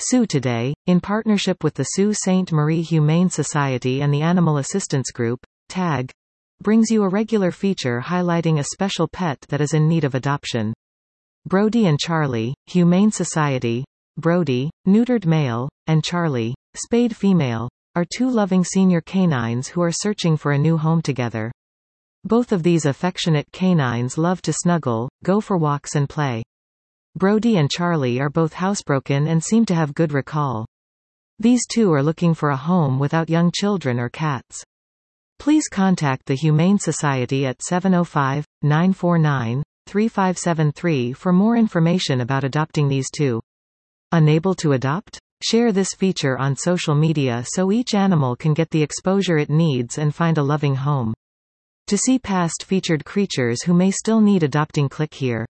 Sue Today, in partnership with the Sault Ste. Marie Humane Society and the Animal Assistance Group, TAG, brings you a regular feature highlighting a special pet that is in need of adoption. Brody and Charlie, Humane Society. Brody, neutered male, and Charlie, spayed female, are two loving senior canines who are searching for a new home together. Both of these affectionate canines love to snuggle, go for walks and play. Brody and Charlie are both housebroken and seem to have good recall. These two are looking for a home without young children or cats. Please contact the Humane Society at 705-949-3573 for more information about adopting these two. Unable to adopt? Share this feature on social media so each animal can get the exposure it needs and find a loving home. To see past featured creatures who may still need adopting, click here.